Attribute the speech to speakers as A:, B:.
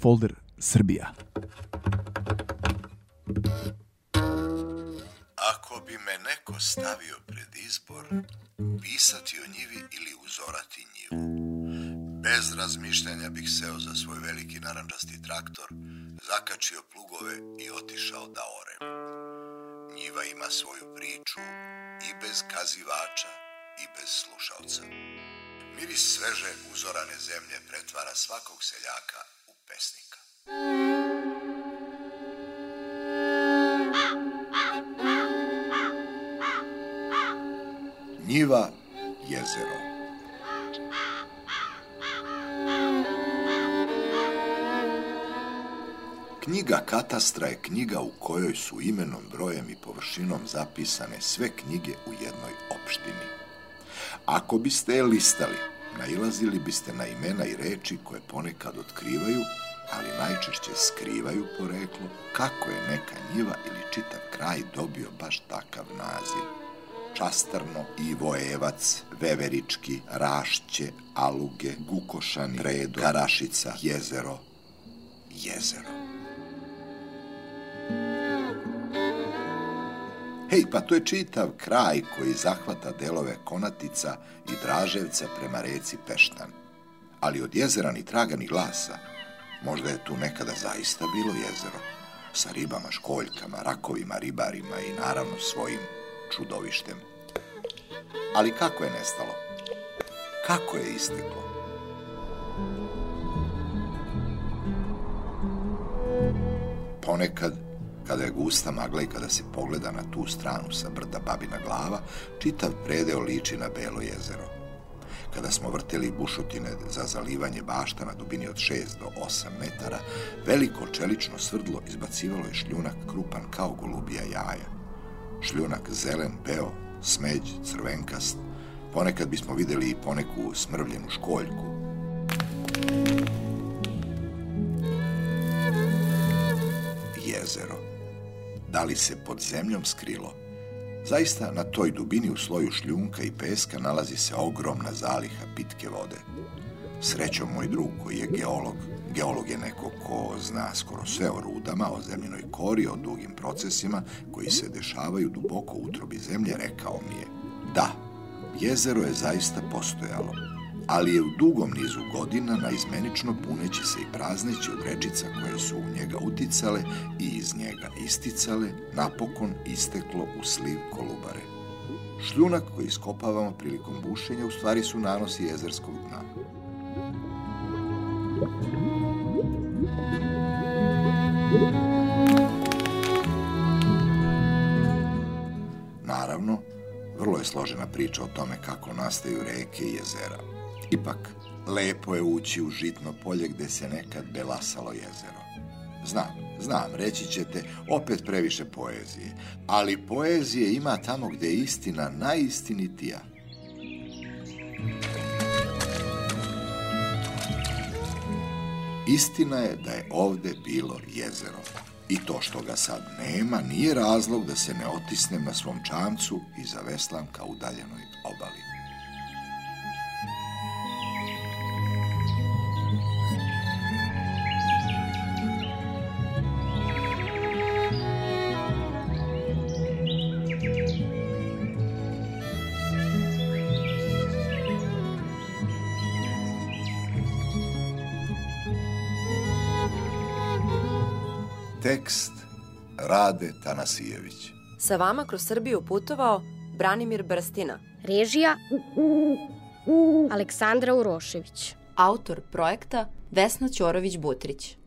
A: folder Srbija.
B: Ako bi me neko stavio pred izbor, pisati o njivi ili uzorati njivu, bez razmišljanja bih seo za svoj veliki narandžasti traktor, zakačio plugove i otišao da orem. Njiva ima svoju priču i bez kazivača i bez slušalca. Miris sveže uzorane zemlje pretvara svakog seljaka u pesnika. Njiva, jezero. Knjiga katastra je knjiga u kojoj su imenom, brojem i površinom zapisane sve knjige u jednoj opštini. Ako biste je listali, nailazili biste na imena i reči koje ponekad otkrivaju, ali najčešće skrivaju poreklo kako je neka njiva ili čitav kraj dobio baš takav naziv. Častarno, Ivojevac, Veverički, Rašće, Aluge, Gukošani, Predo, Karašica, Jezero, jezero. Hej, pa to je čitav kraj koji zahvata delove Konatica i Draževca prema reci Peštan. Ali od jezera ni traga ni glasa. Možda je tu nekada zaista bilo jezero. Sa ribama, školjkama, rakovima, ribarima i naravno svojim čudovištem. Ali kako je nestalo? Kako je isteklo? Ponekad, kada je gusta magla i kada se pogleda na tu stranu sa brda Babina Glava, čitav predeo liči na Belo jezero. Kada smo vrteli bušotine za zalivanje bašta na dubini od 6 do 8 metara, veliko čelično svrdlo izbacivalo je šljunak krupan kao golubija jaja. Šljunak zelen, beo, smeđ, crvenkast. Ponekad bismo videli i poneku smrvljenu školjku. Jezero. Da li se pod zemljom skrilo? Zaista, na toj dubini u sloju šljunka i peska nalazi se ogromna zaliha pitke vode. Srećom, moj drug koji je geolog je neko ko zna skoro sve o rudama, o zemljinoj kori, o dugim procesima koji se dešavaju duboko u utrobi zemlje, rekao mi je: da, jezero je zaista postojalo, ali je u dugom nizu godina naizmenično puneći se i prazneći od rečica koje su u njega uticale i iz njega isticale, napokon isteklo u sliv Kolubare. Šljunak koji iskopavamo prilikom bušenja u stvari su nanosi jezerskog dna. Naravno, vrlo je složena priča o tome kako nastaju reke i jezera. Ipak, lepo je ući u žitno polje gde se nekad belasalo jezero. Znam, reći ćete, opet previše poezije, ali poezije ima tamo gde je istina najistinitija. Istina je da je ovde bilo jezero. I to što ga sad nema nije razlog da se ne otisnem na svom čamcu i zaveslam ka udaljenoj obali. Tekst Rade Tanasijević.
C: Sa vama kroz Srbiju putovao Branimir Brstina.
D: Režija Aleksandra Urošević.
C: Autor projekta Vesna Ćorović-Butrić.